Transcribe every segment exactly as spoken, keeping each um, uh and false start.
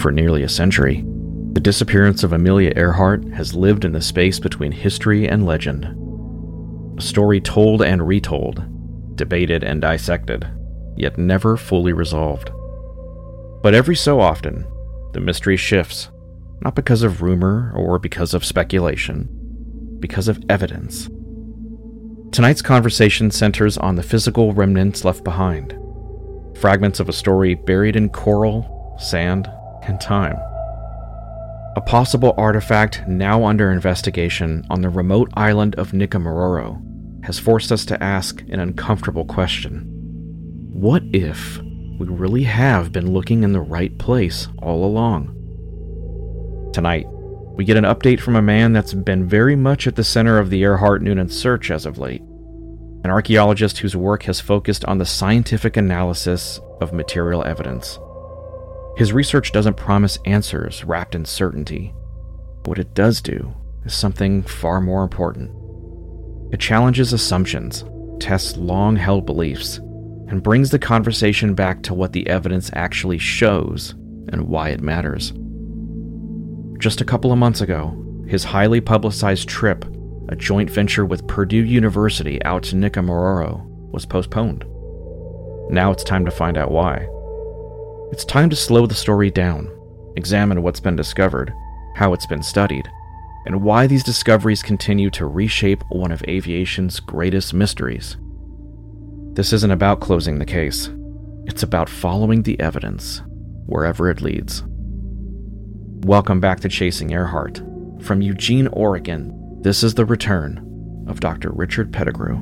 For nearly a century, the disappearance of Amelia Earhart has lived in the space between history and legend. A story told and retold, debated and dissected, yet never fully resolved. But every so often, the mystery shifts, not because of rumor or because of speculation, because of evidence. Tonight's conversation centers on the physical remnants left behind, fragments of a story buried in coral, sand, and time. A possible artifact now under investigation on the remote island of Nikomororo has forced us to ask an uncomfortable question. What if we really have been looking in the right place all along? Tonight, we get an update from a man that's been very much at the center of the Earhart-Noonan search as of late, an archaeologist whose work has focused on the scientific analysis of material evidence. His research doesn't promise answers wrapped in certainty. What it does do is something far more important. It challenges assumptions, tests long-held beliefs, and brings the conversation back to what the evidence actually shows and why it matters. Just a couple of months ago, his highly publicized trip, a joint venture with Purdue University out to Nikomororo, was postponed. Now it's time to find out why. It's time to slow the story down, examine what's been discovered, how it's been studied, and why these discoveries continue to reshape one of aviation's greatest mysteries. This isn't about closing the case. It's about following the evidence, wherever it leads. Welcome back to Chasing Earhart. From Eugene, Oregon, this is the return of Doctor Richard Pettigrew.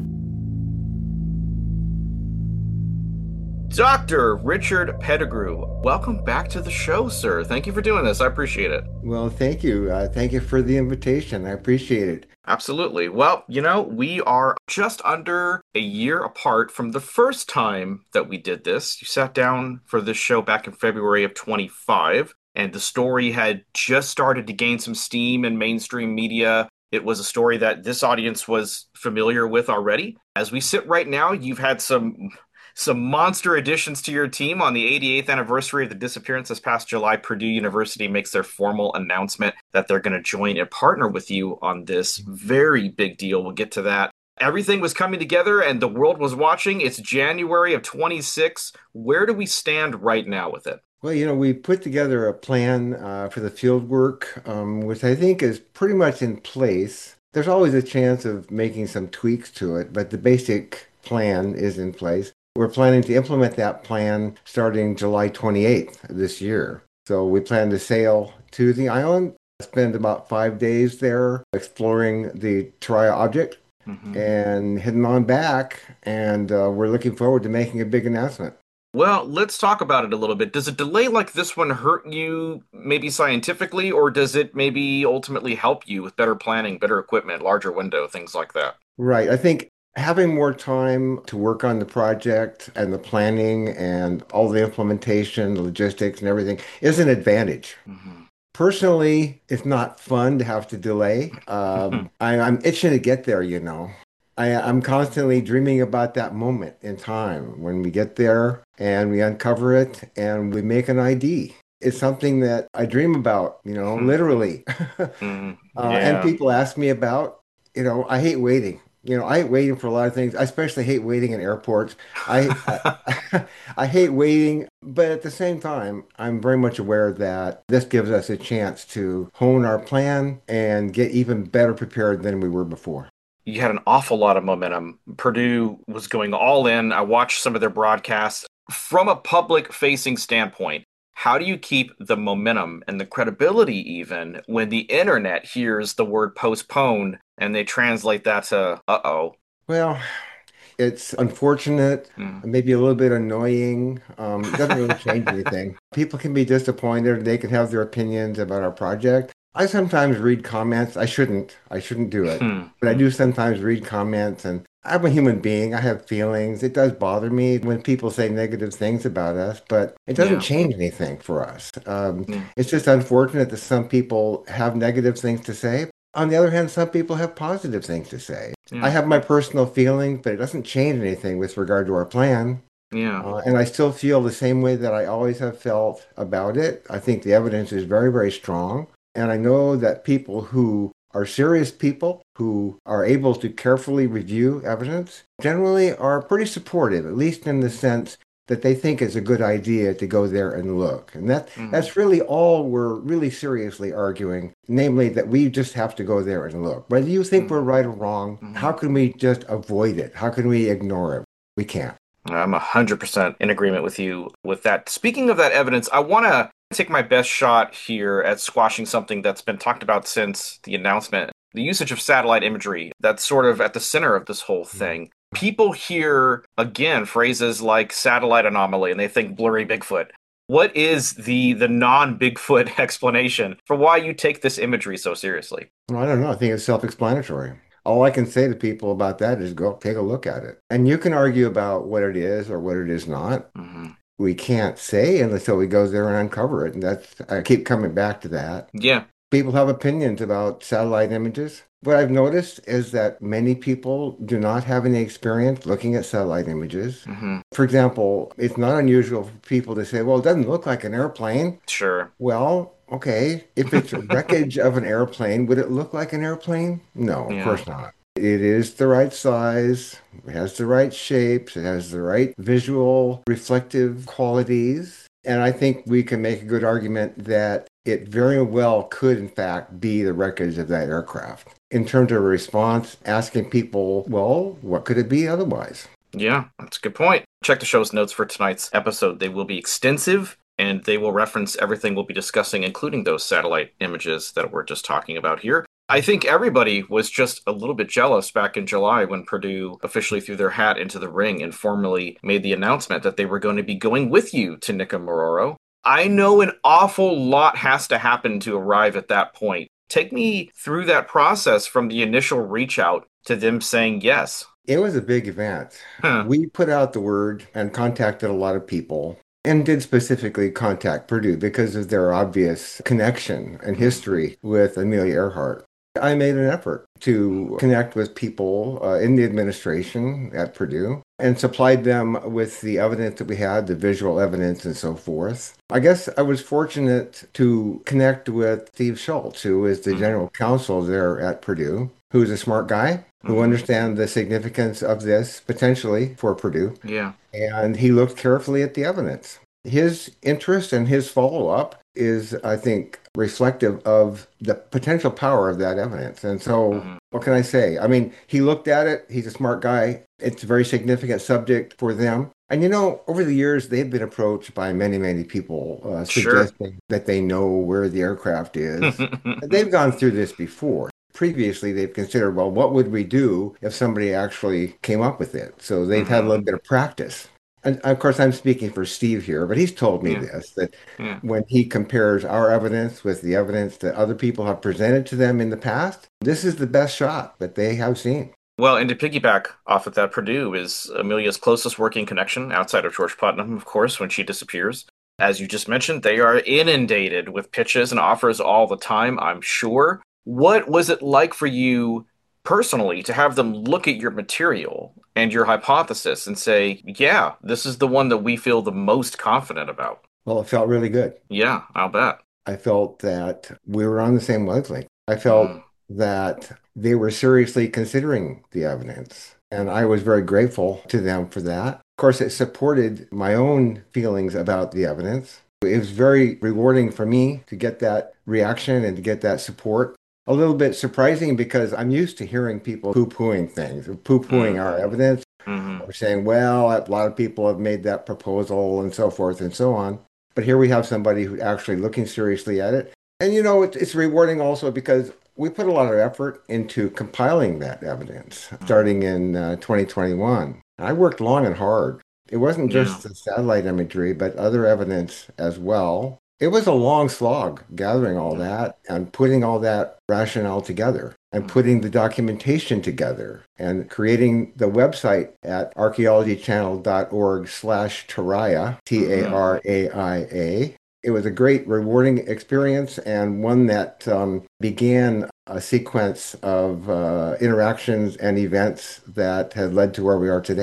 Doctor Richard Pettigrew, welcome back to the show, sir. Thank you for doing this. I appreciate it. Well, thank you. Uh, thank you for the invitation. I appreciate it. Absolutely. Well, you know, we are just under a year apart from the first time that we did this. You sat down for this show back in February of twenty-five, and the story had just started to gain some steam in mainstream media. It was a story that this audience was familiar with already. As we sit right now, you've had some... Some monster additions to your team. On the eighty-eighth anniversary of the disappearance this past July, Purdue University makes their formal announcement that they're going to join and partner with you on this very big deal. We'll get to that. Everything was coming together and the world was watching. It's January of twenty-six. Where do we stand right now with it? Well, you know, we put together a plan uh, for the field work, um, which I think is pretty much in place. There's always a chance of making some tweaks to it, but the basic plan is in place. We're planning to implement that plan starting July twenty-eighth this year. So we plan to sail to the island, spend about five days there exploring the Turaya object, mm-hmm. and heading on back. And uh, we're looking forward to making a big announcement. Well, let's talk about it a little bit. Does a delay like this one hurt you maybe scientifically, or does it maybe ultimately help you with better planning, better equipment, larger window, things like that? Right. I think having more time to work on the project and the planning and all the implementation, the logistics and everything is an advantage. Mm-hmm. Personally, it's not fun to have to delay. Um, I, I'm itching to get there, you know. I, I'm constantly dreaming about that moment in time when we get there and we uncover it and we make an I D. It's something that I dream about, you know, literally. mm, yeah. uh, and people ask me about, you know, I hate waiting. You know, I hate waiting for a lot of things. I especially hate waiting in airports. I, I I hate waiting, but at the same time, I'm very much aware that this gives us a chance to hone our plan and get even better prepared than we were before. You had an awful lot of momentum. Purdue was going all in. I watched some of their broadcasts. From a public-facing standpoint, how do you keep the momentum and the credibility even when the internet hears the word postponed and they translate that to uh-oh? Well, it's unfortunate, mm. maybe a little bit annoying. Um, it doesn't really change anything. People can be disappointed. They can have their opinions about our project. I sometimes read comments. I shouldn't. I shouldn't do it. Hmm. But I do sometimes read comments, and I'm a human being. I have feelings. It does bother me when people say negative things about us, but it doesn't yeah. change anything for us. Um, hmm. It's just unfortunate that some people have negative things to say. On the other hand, some people have positive things to say. Yeah. I have my personal feelings, but it doesn't change anything with regard to our plan. Yeah. Uh, and I still feel the same way that I always have felt about it. I think the evidence is very, very strong. And I know that people who are serious people who are able to carefully review evidence generally are pretty supportive, at least in the sense that they think it's a good idea to go there and look. And that Hmm. that's really all we're really seriously arguing, namely that we just have to go there and look. Whether you think we're Hmm. right or wrong, how Hmm. can we just avoid it? How can we ignore it? We can't. I'm one hundred percent in agreement with you with that. Speaking of that evidence, I want to take my best shot here at squashing something that's been talked about since the announcement. The usage of satellite imagery, that's sort of at the center of this whole thing. People hear, again, phrases like satellite anomaly and they think blurry Bigfoot. What is the the non-Bigfoot explanation for why you take this imagery so seriously? Well, I don't know. I think it's self-explanatory. All I can say to people about that is go take a look at it. And you can argue about what it is or what it is not. Hmm. We can't say until we go there and uncover it. And that's, I keep coming back to that. Yeah. People have opinions about satellite images. What I've noticed is that many people do not have any experience looking at satellite images. Hmm. For example, it's not unusual for people to say, well, it doesn't look like an airplane. Sure. Well, okay, if it's wreckage of an airplane, would it look like an airplane? No, of Yeah. course not. It is the right size, it has the right shapes, it has the right visual reflective qualities. And I think we can make a good argument that it very well could, in fact, be the wreckage of that aircraft. In terms of a response, asking people, well, what could it be otherwise? Yeah, that's a good point. Check the show's notes for tonight's episode. They will be extensive and they will reference everything we'll be discussing, including those satellite images that we're just talking about here. I think everybody was just a little bit jealous back in July when Purdue officially threw their hat into the ring and formally made the announcement that they were going to be going with you to Nikamororo. I know an awful lot has to happen to arrive at that point. Take me through that process from the initial reach out to them saying yes. It was a big event. Huh. We put out the word and contacted a lot of people and did specifically contact Purdue because of their obvious connection and history with Amelia Earhart. I made an effort to connect with people uh, in the administration at Purdue and supplied them with the evidence that we had, the visual evidence and so forth. I guess I was fortunate to connect with Steve Schultz, who is the Mhm. general counsel there at Purdue, who's a smart guy who Mhm. understands the significance of this potentially for Purdue. Yeah. And he looked carefully at the evidence. His interest and his follow-up is, I think, reflective of the potential power of that evidence. And so, Mhm. what can I say? I mean, he looked at it. He's a smart guy. It's a very significant subject for them. And you know, over the years, they've been approached by many, many people uh, Sure. suggesting that they know where the aircraft is. They've gone through this before. Previously, they've considered, well, what would we do if somebody actually came up with it? So they've had a Mhm. little bit of practice. And of course, I'm speaking for Steve here, but he's told me Yeah. this, that Yeah. when he compares our evidence with the evidence that other people have presented to them in the past, this is the best shot that they have seen. Well, and to piggyback off of that, Purdue is Amelia's closest working connection outside of George Putnam, of course, when she disappears. As you just mentioned, they are inundated with pitches and offers all the time, I'm sure. What was it like for you personally to have them look at your material and your hypothesis and say, yeah, this is the one that we feel the most confident about? Well, it felt really good. Yeah, I'll bet. I felt that we were on the same wavelength. I Mm, felt that they were seriously considering the evidence, and I was very grateful to them for that. Of course, it supported my own feelings about the evidence. It was very rewarding for me to get that reaction and to get that support. A little bit surprising because I'm used to hearing people poo-pooing things, poo-pooing our mhm, evidence, mhm. or saying, well, a lot of people have made that proposal and so forth and so on. But here we have somebody who's actually looking seriously at it. And you know, it, it's rewarding also because we put a lot of effort into compiling that evidence starting in uh, twenty twenty-one. I worked long and hard. It wasn't Yeah. just the satellite imagery, but other evidence as well. It was a long slog gathering all Yeah. that and putting all that rationale together and putting the documentation together and creating the website at archaeologychannel.org slash Taraia, T A Mhm. R A I A. It was a great, rewarding experience and one that um, began a sequence of uh, interactions and events that had led to where we are today.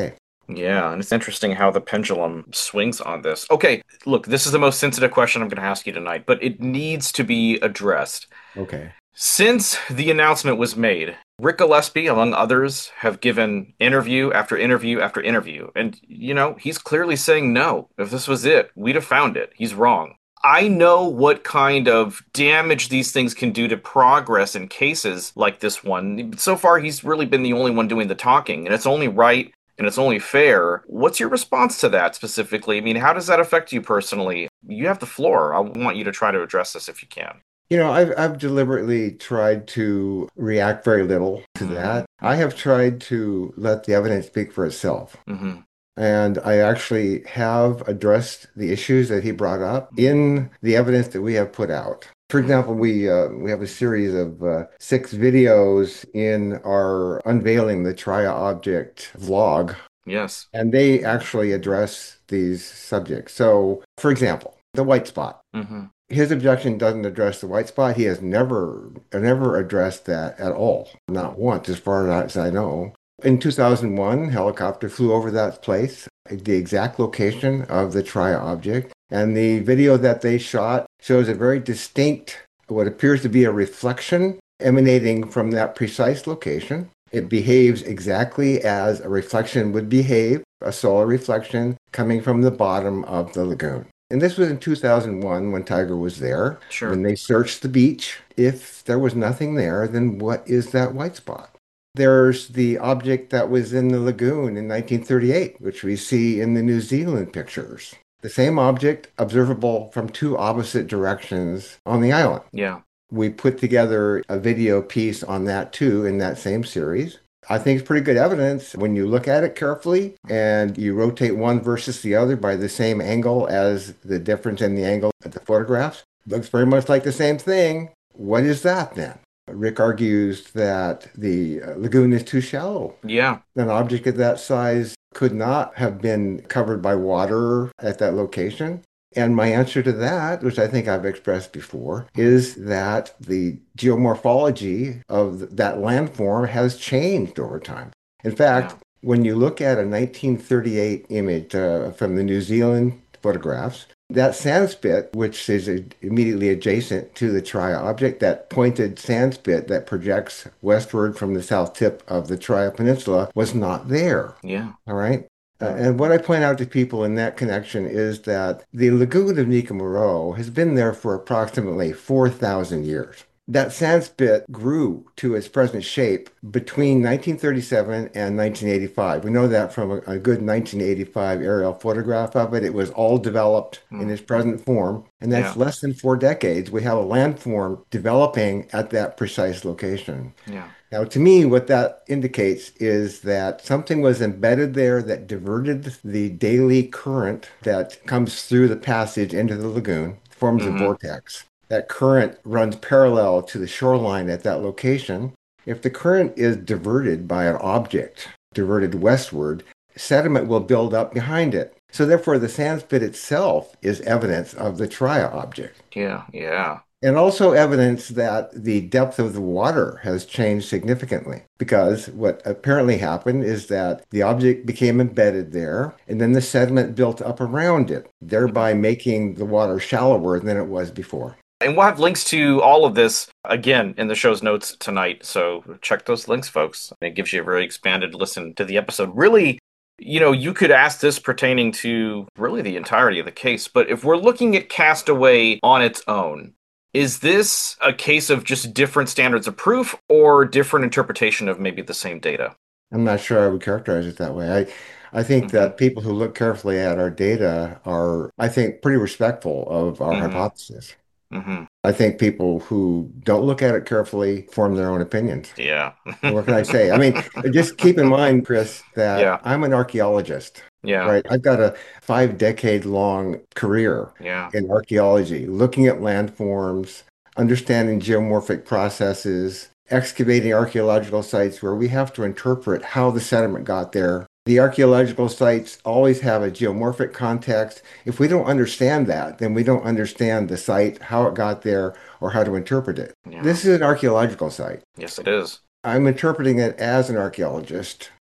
Yeah, and it's interesting how the pendulum swings on this. Okay, look, this is the most sensitive question I'm going to ask you tonight, but it needs to be addressed. Okay. Since the announcement was made, Rick Gillespie, among others, have given interview after interview after interview. And, you know, he's clearly saying no. If this was it, we'd have found it. He's wrong. I know what kind of damage these things can do to progress in cases like this one. So far, he's really been the only one doing the talking, and it's only right and it's only fair. What's your response to that specifically? I mean, how does that affect you personally? You have the floor. I want you to try to address this if you can. You know, I've I've deliberately tried to react very little to Mm-hmm. that. I have tried to let the evidence speak for itself. Mm-hmm. And I actually have addressed the issues that he brought up in the evidence that we have put out. For example, we uh, we have a series of uh, six videos in our Unveiling the Tria Object vlog, Yes. and they actually address these subjects. So, for example, the white spot. Mm-hmm. His objection doesn't address the white spot. He has never never addressed that at all, not once, as far as I know. In two thousand one, helicopter flew over that place, the exact location of the Tria object, and the video that they shot shows a very distinct, what appears to be a reflection emanating from that precise location. It behaves exactly as a reflection would behave, a solar reflection coming from the bottom of the lagoon. And this was in two thousand one when Tiger was there. Sure. When they searched the beach, if there was nothing there, then what is that white spot? There's the object that was in the lagoon in nineteen thirty-eight, which we see in the New Zealand pictures. The same object observable from two opposite directions on the island. Yeah. We put together a video piece on that too in that same series. I think it's pretty good evidence when you look at it carefully and you rotate one versus the other by the same angle as the difference in the angle of the photographs. Looks very much like the same thing. What is that then? Rick argues that the lagoon is too shallow. Yeah. An object of that size could not have been covered by water at that location. And my answer to that, which I think I've expressed before, is that the geomorphology of that landform has changed over time. In fact, Yeah. when you look at a nineteen thirty-eight image uh, from the New Zealand photographs, that sand spit, which is immediately adjacent to the Tria object, that pointed sand spit that projects westward from the south tip of the Tria Peninsula, was not there. Yeah. All right. Uh, and what I point out to people in that connection is that the lagoon of Nicomereau has been there for approximately four thousand years. That sand spit grew to its present shape between nineteen thirty-seven and nineteen eighty-five. We know that from a, a good nineteen eighty-five aerial photograph of it. It was all developed Mm. in its present form, and that's Yeah. less than four decades. We have a landform developing at that precise location. Yeah. Now, to me, what that indicates is that something was embedded there that diverted the daily current that comes through the passage into the lagoon, forms a Mhm. vortex. That current runs parallel to the shoreline at that location. If the current is diverted by an object, diverted westward, sediment will build up behind it. So therefore, the sand spit itself is evidence of the Tria object. Yeah. Yeah. And also evidence that the depth of the water has changed significantly, because what apparently happened is that the object became embedded there, and then the sediment built up around it, thereby making the water shallower than it was before. And we'll have links to all of this again in the show's notes tonight. So check those links, folks. It gives you a very expanded listen to the episode. Really, you know, you could ask this pertaining to really the entirety of the case. But if we're looking at Castaway on its own, is this a case of just different standards of proof or different interpretation of maybe the same data? I'm not sure I would characterize it that way. I, I think Mm-hmm. that people who look carefully at our data are, I think, pretty respectful of our Mm-hmm. hypothesis. Mm-hmm. I think people who don't look at it carefully form their own opinions. Yeah. What can I say? I mean, just keep in mind, Chris, that Yeah. I'm an archaeologist, Yeah. right? I've got a five decade long career Yeah. in archaeology, looking at landforms, understanding geomorphic processes, excavating archaeological sites where we have to interpret how the sediment got there. The archaeological sites always have a geomorphic context. If we don't understand that, then we don't understand the site, how it got there, or how to interpret it. Yeah. This is an archaeological site. Yes, it is. I'm interpreting it as an archaeologist.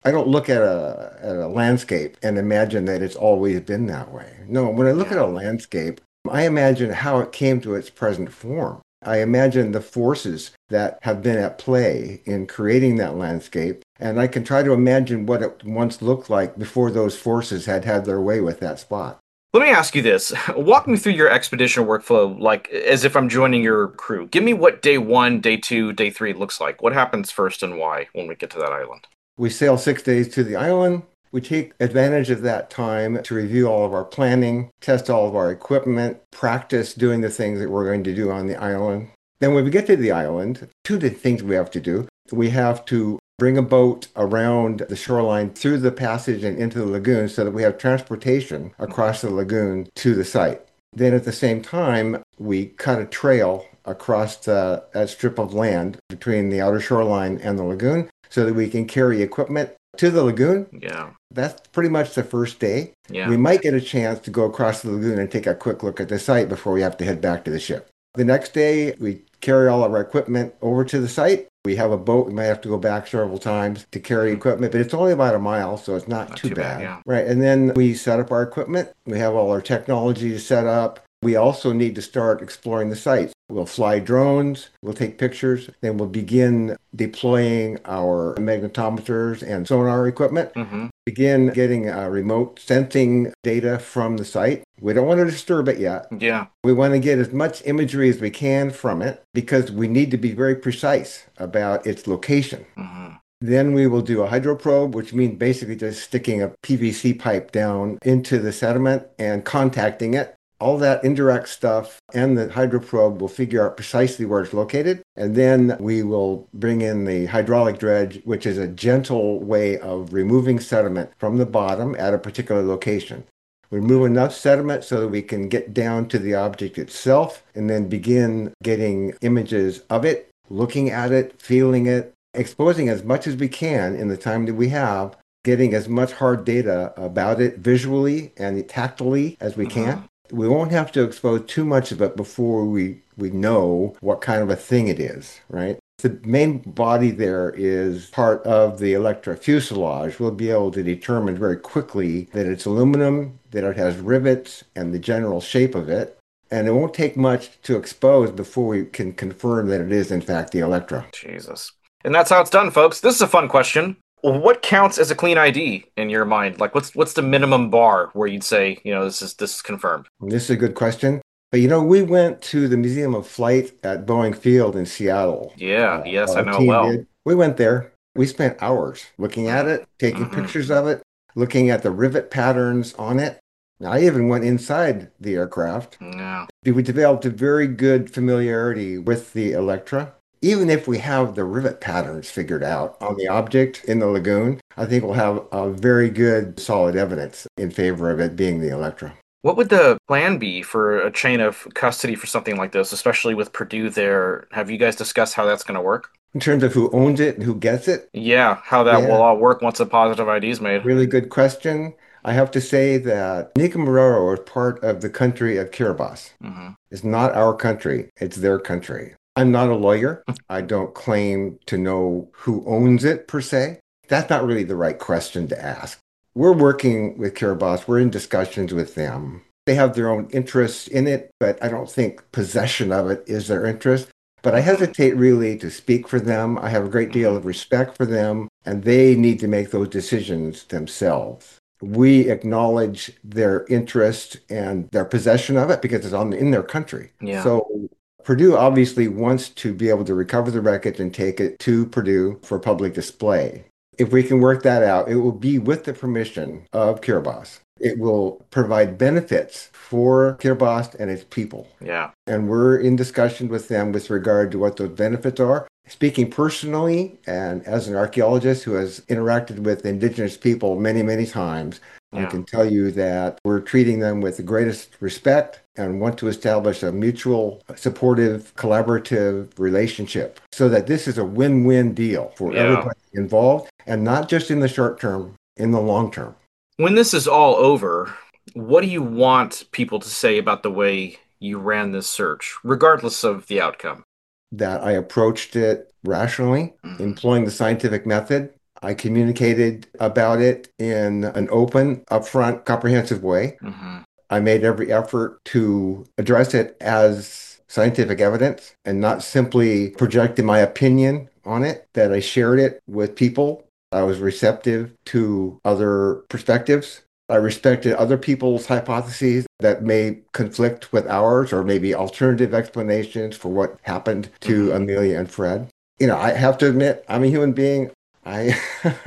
I don't look at a, at a landscape and imagine that it's always been that way. No, when I look at Yeah. a landscape, I imagine how it came to its present form. I imagine the forces that have been at play in creating that landscape, and I can try to imagine what it once looked like before those forces had had their way with that spot. Let me ask you this. Walk me through your expedition workflow, like as if I'm joining your crew. Give me what day one, day two, day three looks like. What happens first and why when we get to that island? We sail six days to the island. We take advantage of that time to review all of our planning, test all of our equipment, practice doing the things that we're going to do on the island. Then when we get to the island, two things we have to do. We have to bring a boat around the shoreline through the passage and into the lagoon so that we have transportation across the lagoon to the site. Then at the same time, we cut a trail across the, that strip of land between the outer shoreline and the lagoon so that we can carry equipment to the lagoon. Yeah. That's pretty much the first day. Yeah. We might get a chance to go across the lagoon and take a quick look at the site before we have to head back to the ship. The next day, we carry all of our equipment over to the site. We have a boat. We might have to go back several times to carry equipment, but it's only about a mile, so it's not, Not too, too bad. bad, yeah. Right. And then we set up our equipment. We have all our technology set up. We also need to start exploring the sites. We'll fly drones, we'll take pictures, then we'll begin deploying our magnetometers and sonar equipment, Mm-hmm. begin getting uh, remote sensing data from the site. We don't want to disturb it yet. Yeah. We want to get as much imagery as we can from it because we need to be very precise about its location. Mm-hmm. Then we will do a hydroprobe, which means basically just sticking a P V C pipe down into the sediment and contacting it. All that indirect stuff and the hydroprobe will figure out precisely where it's located. And then we will bring in the hydraulic dredge, which is a gentle way of removing sediment from the bottom at a particular location. We remove enough sediment so that we can get down to the object itself and then begin getting images of it, looking at it, feeling it, exposing as much as we can in the time that we have, getting as much hard data about it visually and tactily as we can. Mm-hmm. We won't have to expose too much of it before we, we know what kind of a thing it is, right? The main body there is part of the Electra fuselage. We'll be able to determine very quickly that it's aluminum, that it has rivets, and the general shape of it. And it won't take much to expose before we can confirm that it is, in fact, the Electra. Jesus. And that's how it's done, folks. This is a fun question. What counts as a clean I D in your mind? Like, what's what's the minimum bar where you'd say, you know, this is this is confirmed? This is a good question. But you know, we went to the Museum of Flight at Boeing Field in Seattle. Yeah, Uh, yes, I our know team well. did. We went there. We spent hours looking at it, taking Mhm. pictures of it, looking at the rivet patterns on it. I even went inside the aircraft. Yeah. We developed a very good familiarity with the Electra. Even if we have the rivet patterns figured out on the object in the lagoon, I think we'll have a very good solid evidence in favor of it being the Electra. What would the plan be for a chain of custody for something like this, especially with Purdue there? Have you guys discussed how that's going to work? In terms of who owns it and who gets it, Yeah, how that Yeah. will all work once a positive I D is made. really good question. I have to say that Nicomarero is part of the country of Kiribati. Hmm. It's not our country, it's their country. I'm not a lawyer. I don't claim to know who owns it per se. That's not really the right question to ask. We're working with Kiribati. We're in discussions with them. They have their own interests in it, but I don't think possession of it is their interest. But I hesitate really to speak for them. I have a great deal of respect for them, and they need to make those decisions themselves. We acknowledge their interest and their possession of it because it's on in their country. Yeah. So Purdue obviously wants to be able to recover the wreckage and take it to Purdue for public display. If we can work that out, it will be with the permission of Kiribati. It will provide benefits for Kiribati and its people. Yeah. And we're in discussion with them with regard to what those benefits are. Speaking personally, and as an archaeologist who has interacted with indigenous people many, many times, I Yeah. can tell you that we're treating them with the greatest respect and want to establish a mutual, supportive, collaborative relationship so that this is a win-win deal for Yeah. everybody involved, and not just in the short term, in the long term. When this is all over, what do you want people to say about the way you ran this search, regardless of the outcome? That I approached it rationally, Mhm. employing the scientific method. I communicated about it in an open, upfront, comprehensive way. Mm-hmm. I made every effort to address it as scientific evidence and not simply projecting my opinion on it, that I shared it with people. I was receptive to other perspectives. I respected other people's hypotheses that may conflict with ours, or maybe alternative explanations for what happened to Mm-hmm. Amelia and Fred. You know, I have to admit, I'm a human being. I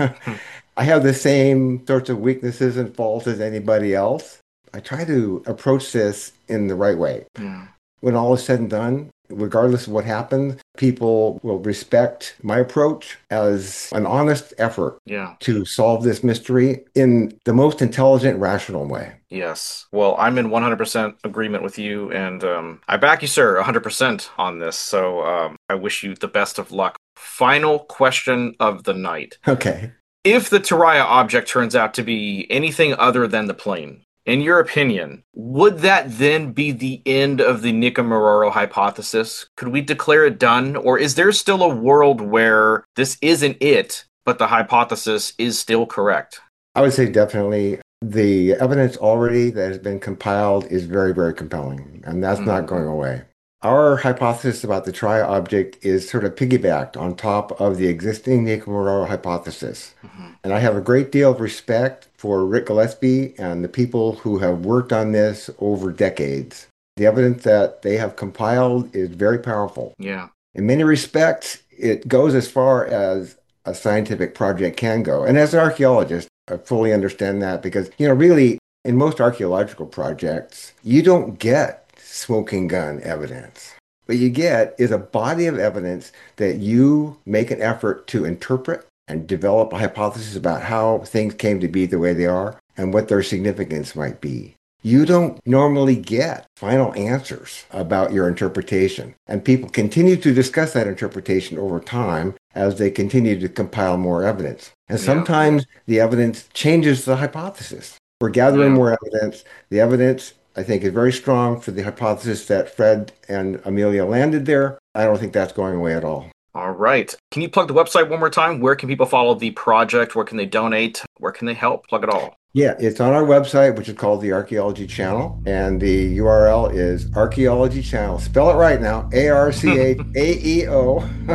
I have the same sorts of weaknesses and faults as anybody else. I try to approach this in the right way. Yeah. When all is said and done, regardless of what happens, people will respect my approach as an honest effort Yeah. to solve this mystery in the most intelligent, rational way. Yes. Well, I'm in one hundred percent agreement with you, and um, I back you, sir, one hundred percent on this. So um, I wish you the best of luck. Final question of the night. Okay. If the Tariya object turns out to be anything other than the plane, in your opinion, would that then be the end of the Nikamororo hypothesis? Could we declare it done? Or is there still a world where this isn't it, but the hypothesis is still correct? I would say definitely the evidence already that has been compiled is very, very compelling, and that's mm-hmm. not going away. Our hypothesis about the Tariya object is sort of piggybacked on top of the existing Nikamororo hypothesis. Mm-hmm. And I have a great deal of respect for Rick Gillespie and the people who have worked on this over decades. The evidence that they have compiled is very powerful. Yeah. In many respects, it goes as far as a scientific project can go. And as an archaeologist, I fully understand that because, you know, really, in most archaeological projects, you don't get smoking gun evidence. What you get is a body of evidence that you make an effort to interpret and develop a hypothesis about how things came to be the way they are and what their significance might be. You don't normally get final answers about your interpretation, and people continue to discuss that interpretation over time as they continue to compile more evidence. And sometimes yeah. the evidence changes the hypothesis. We're gathering yeah. more evidence. The evidence, I think, is very strong for the hypothesis that Fred and Amelia landed there. I don't think that's going away at all. All right. Can you plug the website one more time? Where can people follow the project? Where can they donate? Where can they help? Plug it all. Yeah, it's on our website, which is called the Archaeology Channel. And the U R L is Archaeology Channel. Spell it right now. A R C H A E O.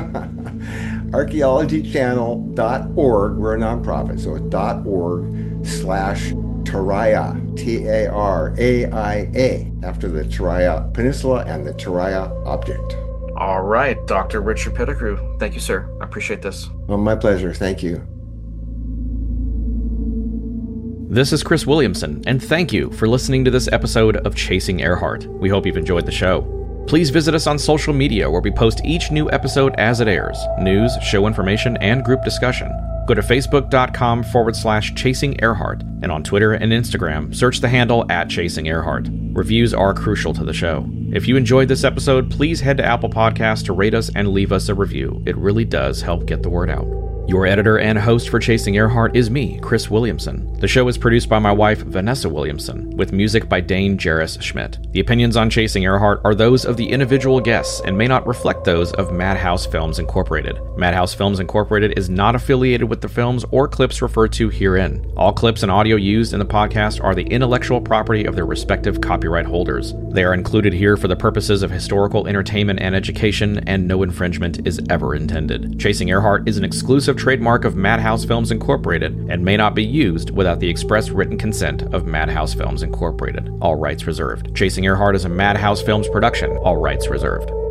archaeology channel dot org. We're a nonprofit, so it's .org slash Tariya. T A R A I A. After the Tariya Peninsula and the Tariya object. All right, Doctor Richard Pettigrew. Thank you, sir. I appreciate this. Well, my pleasure. Thank you. This is Chris Williamson, and thank you for listening to this episode of Chasing Earhart. We hope you've enjoyed the show. Please visit us on social media where we post each new episode as it airs, news, show information, and group discussion. Go to facebook.com forward slash Chasing Earhart, and on Twitter and Instagram, search the handle at Chasing Earhart. Reviews are crucial to the show. If you enjoyed this episode, please head to Apple Podcasts to rate us and leave us a review. It really does help get the word out. Your editor and host for Chasing Earhart is me, Chris Williamson. The show is produced by my wife, Vanessa Williamson, with music by Dane Jarris Schmidt. The opinions on Chasing Earhart are those of the individual guests and may not reflect those of Madhouse Films Incorporated. Madhouse Films Incorporated is not affiliated with the films or clips referred to herein. All clips and audio used in the podcast are the intellectual property of their respective copyright holders. They are included here for the purposes of historical entertainment and education, and no infringement is ever intended. Chasing Earhart is an exclusive trademark of Madhouse Films Incorporated and may not be used without the express written consent of Madhouse Films Incorporated. All rights reserved. Chasing Earhart is a Madhouse Films production. All rights reserved.